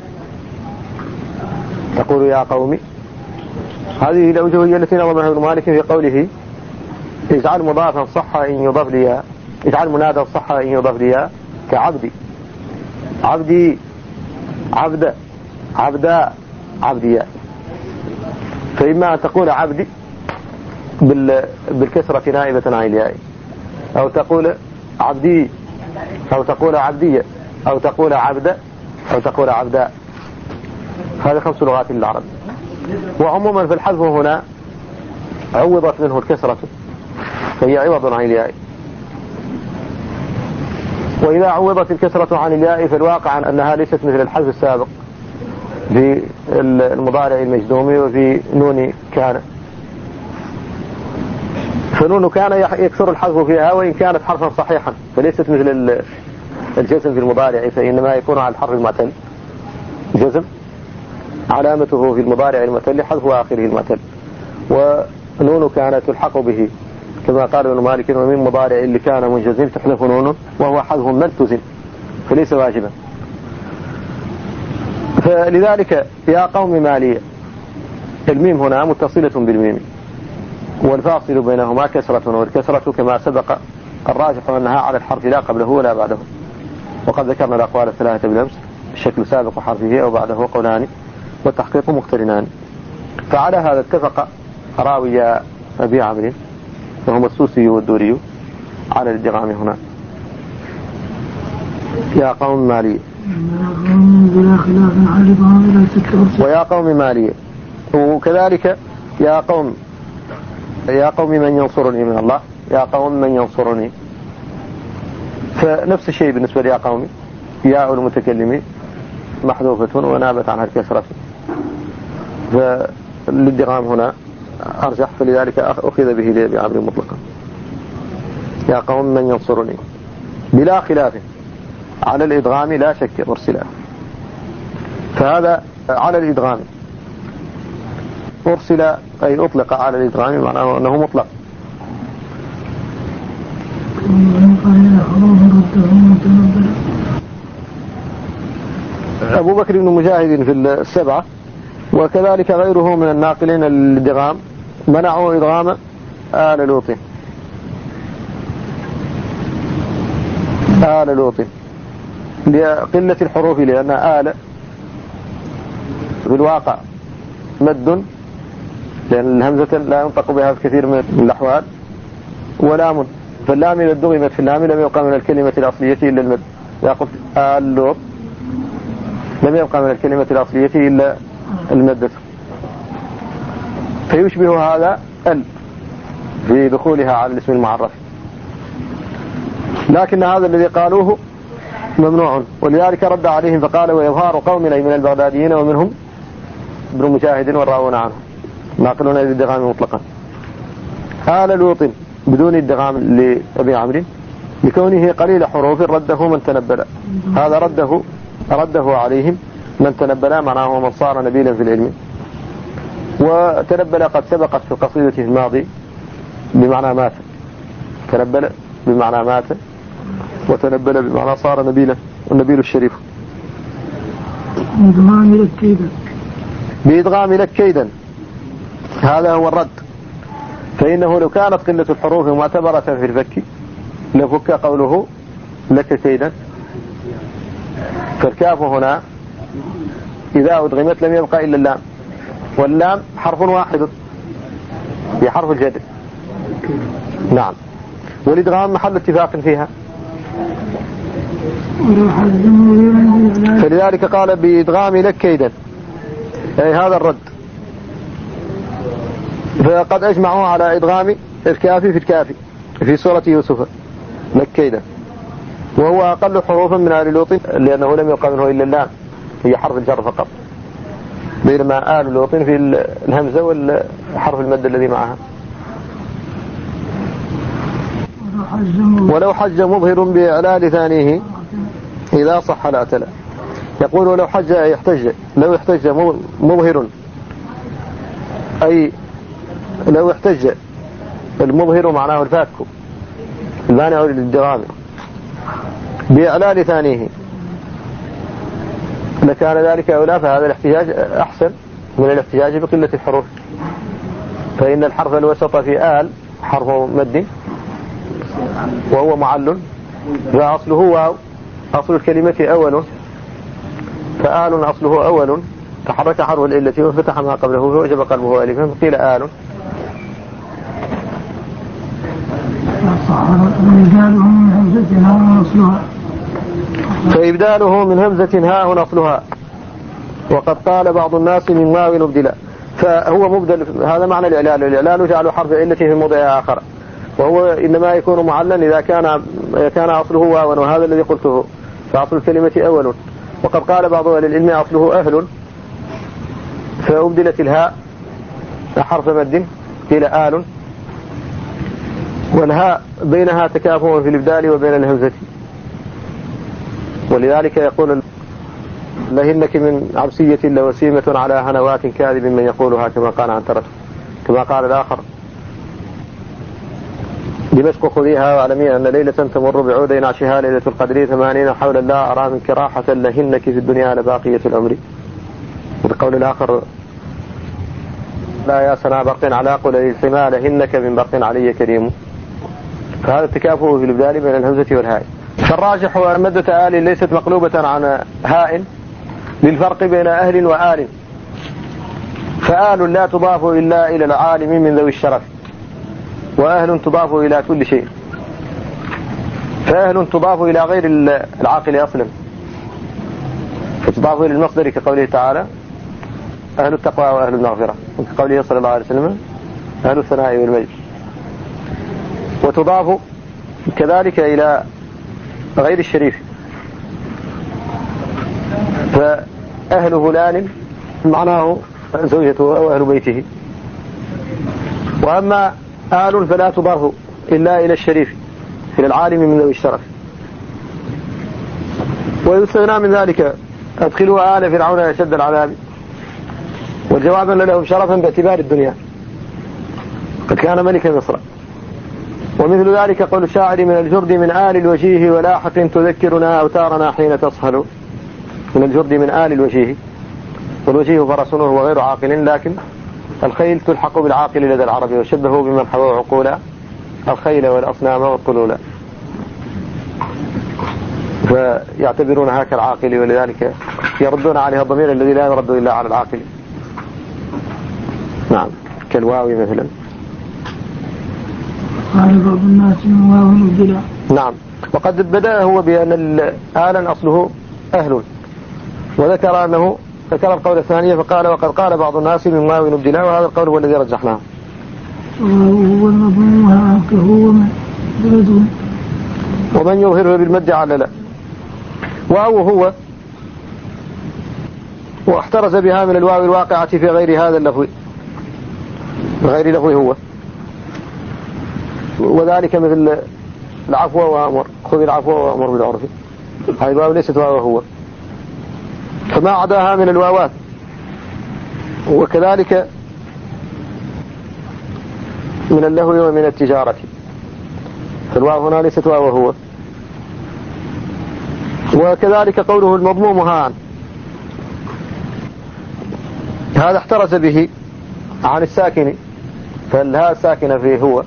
تقول يا قومي. هذه الأوجه هي التي نظمها ابن مالك في قوله اجعل مضافا صح إن يضاف ليا، اجعل منادى صح إن يضاف ليا كعبدي، عبدي، عبد، عبدا، عبديا. فإما أن تقول عبدي بالكسرة نائبة عن الياء، أو تقول عبدي، أو تقول عبدية، أو تقول عبد، أو تقول عبدا. هذه 5 لغات للعرب. وعموما في الحذف هنا عوضت منه الكسرة فهي عوض عن الياء. وإذا عوضت الكسرة عن الياء فالواقع أنها ليست مثل الحذف السابق في المضارع المجزوم وفي نون كان. فنون كان يكثر الحذف فيها وإن كانت حرفا صحيحا، فليست مثل الجزم في المضارع، فإنما يكون على الحرف المعتل جزم، علامته في المضارع المعتل حذف آخره المعتل. ونون كانت تلحق به كما قال ابن مالك ومن مضارع اللي كان منجزم تحذف نون وهو حذف ملتزم فليس واجبا. فلذلك يا قوم ما لي، الميم هنا متصلة بالميم والفاصل بينهما كسرة، والكسرة كما سبق الراجح أنها على الحرف لا قبله ولا بعده. وقد ذكرنا الأقوال الثلاثة بالأمس، الشكل سابق حرفه أو بعده قولان والتحقيق مقترنان. فعلى هذا اتفق راوي أبي عمرو وهم السوسي والدوري على الادغام هنا. يا قوم ما لي ويا قوم ما لي. وكذلك يا قوم من ينصرني من الله، يا قوم من ينصرني، فنفس الشيء بالنسبة لي يا قوم، ياء المتكلم محذوفة ونابت عنها الكسرة، فالادغام هنا أرجح، فلذلك أخذ به لأبي عمرو مطلقا. يا قوم من ينصرني بلا خلاف على الإدغام لا شك أرسلا. فهذا على الإدغام أرسل أي أطلق على الإدغام، معناه أنه مطلق. أبو بكر بن مجاهد في السبعة وكذلك غيره من الناقلين الإدغام منعوا إدغام آل لوط، آل لوط لقلة الحروف، لأن آل في الواقع مد، لأن الهمزة لا ينطق بها في كثير من الأحوال، ولام، فاللام إذا دغمت في اللام لم يبقى من الكلمة الأصلية إلا المد. إذا قلت آل لوط لم يبقى من الكلمة الأصلية إلا المدة، فيشبه هذا ال في دخولها على الاسم المعرف، لكن هذا الذي قالوه ممنوع. ولذلك رد عليهم فقال ويظهر قوم من البغداديين ومنهم ابن مجاهد والراوون عنه ناقلون الادغام مطلقا. آل لوط بدون ادغام لأبي عمرو لكونه قليل حروف رده من تنبل، هذا رده عليهم من تنبل معناه من صار نبيلا في العلم. وتنبل قد سبقت في القصيدة في الماضي بمعنى مات، تنبل بمعنى مات، وتنبل بمعنى صار نبيلا، والنبيل الشريف. بإدغام لك كيدا هذا هو الرد، فإنه لو كانت قلة الحروف معتبرة في الفك لفك قوله لك كيدا. فالكاف هنا إذا أدغمت لم يبقى إلا اللام، واللام حرف واحد هي حرف الجر. نعم، والإدغام محل اتفاق فيها، فلذلك قال بإدغام لك كيدا أي هذا الرد. فقد أجمعوا على إدغام الكاف في الكاف في سورة يوسف لك كيدا، وهو أقل حروفا من آل لوط لأنه لم يبقى منه إلا اللام هي حرف الجر فقط، بينما آل لوط في الهمزة والحرف المد الذي معها. ولو حج مظهر بإعلال ثانيه إذا صح لا تلا. يقول لو حج يحتج، لو احتج مظهر أي لو احتج المظهر معناه الفاك المانع للادغام بإعلال ثانيه لكان ذلك أولى، فهذا الاحتجاج أحسن من الاحتجاج بقلة الحروف، فإن الحرف الوسط في آل حرف مد وهو معل، فأصله واو، أصل الكلمة أول، فآل أصله أول تحرك حرف الإلة وفتح ما قبله فوجب قلبه ألفا فقيل آل. فإبداله من همزة هاء أصلها، وقد قال بعض الناس من واو نبدلا، فهو مبدل. هذا معنى الإعلال، الإعلال جعل حرف علة في موضع آخر، وهو إنما يكون معلا إذا كان أصله واو، وهذا الذي قلته، فأصل الكلمة أول. وقد قال بعض أهل العلم أصله أهل، فأبدلت الهاء حرف مد قيل آل، والهاء بينها تكافؤ في الإبدال وبين الهمزة، ولذلك يقول لهنك من عبسية لوسيمة على هنوات كاذب من يقولها كما قال عنترته، كما قال الآخر دمشق خذيها واعلمي أن ليلة تمر بعود عشها ليلة القدر 80 حول لا أرى منك راحة لهنك في الدنيا لباقية العمر. والقول الآخر لا يا سنا برق على قل الحما لهنك من برق علي كريم. فهذا التكافؤ في الإبدال بين الهمزة والهاء. فالراجح هو أن مدة آل ليست مقلوبة عن هاء للفرق بين أهل وآل، فآل لا تضاف إلا إلى العالم من ذوي الشرف، وأهل تضاف إلى كل شيء، فأهل تضاف إلى غير العاقل أصلا، فتضاف إلى المصدر كقوله تعالى أهل التقوى وأهل المغفرة، وكقوله صلى الله عليه وسلم أهل الثناء والمجد. وتضاف كذلك إلى غير الشريف، فأهل فلان معناه زوجته أو أهل بيته. وأما آل فلا تضاف إلا إلى الشريف إلى العالم من ذوي الشرف. ويستغنى من ذلك أدخلوا آل فرعون أشد العذاب، والجواب أن لهم شرفا باعتبار الدنيا قد كان ملك مصر. ومثل ذلك قول الشاعر من الجرد من آل الوجيه ولاحق تذكرنا أوتارنا حين تصهل. من الجرد من آل الوجيه، والوجيه فرس وهو غير عاقل، لكن الخيل تلحق بالعاقل لدى العرب، وشبهوا بمن حووا عقولا الخيل والأصنام والطلولا، فيعتبرونها كالعاقل، ولذلك يردون عليها الضمير الذي لا يرد إلا على العاقل. نعم، كالواوي مثلا. قال بعض الناس من واو نبدلا. نعم، وقد بدأ هو بأن آلا أصله أهل، وذكر أنه ذكر القول الثانية فقال وقد قال بعض الناس من واو نبدلا، وهذا القول هو الذي رجحناه. هو المضمومها كهو من ومن يظهره بالمد على لا. واو هو واحترز بها من الواو الواقعة في غير هذا اللفظ، غير لفظ هو، وذلك مثل العفو وأمر، خذ العفو وأمر بالعرف، هذه الواو ليست واو هو، فما عداها من الواوات. وكذلك من اللهو ومن التجارة، فالواو هنا ليست واو هو. وكذلك قوله المضموم هان، هذا احترز به عن الساكن، فالهاء الساكنة في هو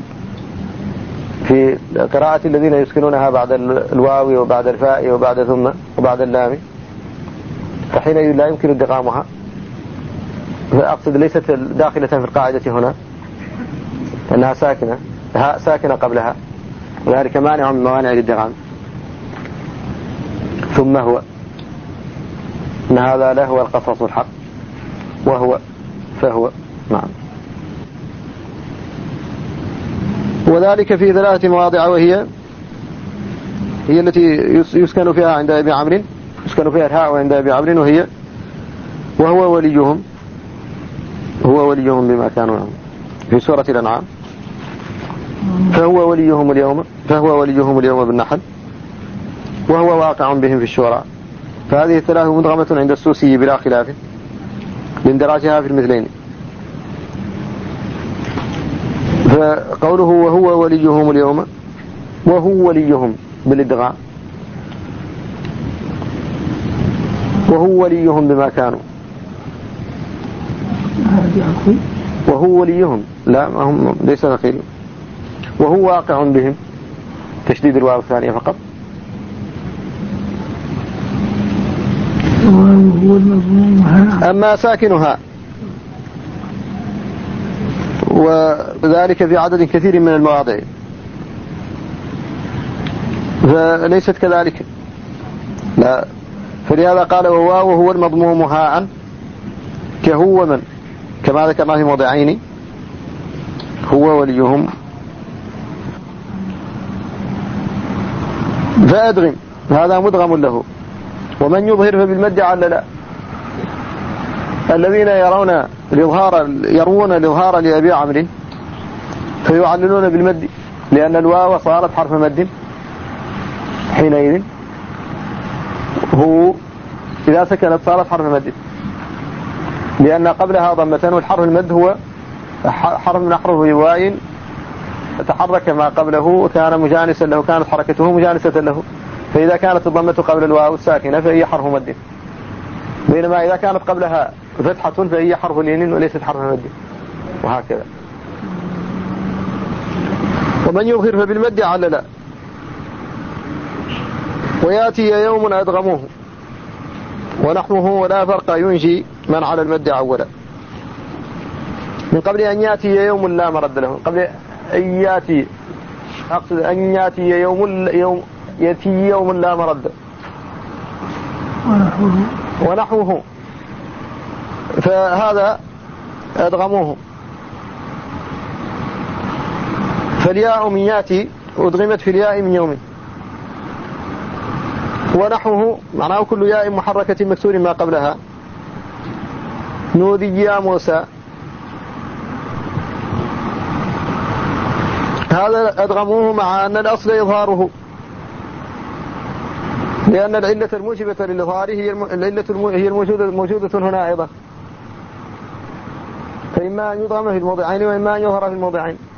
في قراءة الذين يسكنونها بعد الواو وبعد الفاء وبعد ثم وبعد اللام، فحين لا يمكن ادغامها، فأقصد ليست داخلة في القاعدة هنا، أنها ساكنة، هاء ساكنة قبلها، وذلك مانع من موانع الادغام. ثم هو، إن هذا لهو القصص الحق، وهو فهو. نعم. وذلك في 3 مواضع، وهي التي يسكن فيها عند أبي عمرو، يسكن فيها الهاء عند أبي عمرو، وهي وهو وليهم، هو وليهم بما كانوا يعملون في سورة الأنعام، فهو وليهم اليوم، فهو وليهم اليوم بالنحل، وهو واقع بهم في الشورى. فهذه 3 مدغمة عند السوسي بلا خلاف لاندراجها في المثلين. فقوله وهو وليهم اليوم، وهو وليهم بالادغام، وهو وليهم بما كانوا، وهو وليهم، لا ما هم ليس نقيل، وهو واقع بهم، تشديد الواو الثانية فقط. أما ساكنها وذلك في عدد كثير من المواضع، فليست كذلك، لا، فلهذا قال وواو هو المضموم هاء كهو من، كما ذكرنا في موضعين، هو وليهم. فأدغم، هذا مدغم له. ومن يظهر فبالمد علل، الذين يروون الإظهار لأبي عمرو فيعللون بالمد، لأن الواو صارت حرف مد حينئذ، هو إذا سكنت صارت حرف مد، لأن قبلها ضمة، والحرف المد هو حرف من أحرف الواو تحرك ما قبله وكان مجانسا له، كانت حركته مجانسة له، فإذا كانت الضمة قبل الواو الساكنة فهي حرف مد، بينما إذا كانت قبلها فتحة فهي حرف لين وليست حرف مد، وهكذا. ومن يظهر فبالمد علل. وياتي يوم أدغموه ونحوه ولا فرق ينجي من على المد عولا، من قبل أن ياتي يوم لا مرد له، قبل أن ياتي، أقصد أن ياتي يأتي يوم لا مرد، ونحوه فهذا أدغموه. فالياء من ياتي أدغمت في الياء من يوم، ونحوه معناه كل ياء محركة مكسور ما قبلها، نودي يا موسى، هذا أدغموه مع أن الأصل إظهاره، لأن العلة الموجبة للإظهار هي الموجودة هنا أيضا، فإما أن يضغم في الموضعين وإما أن يظهر في الموضعين.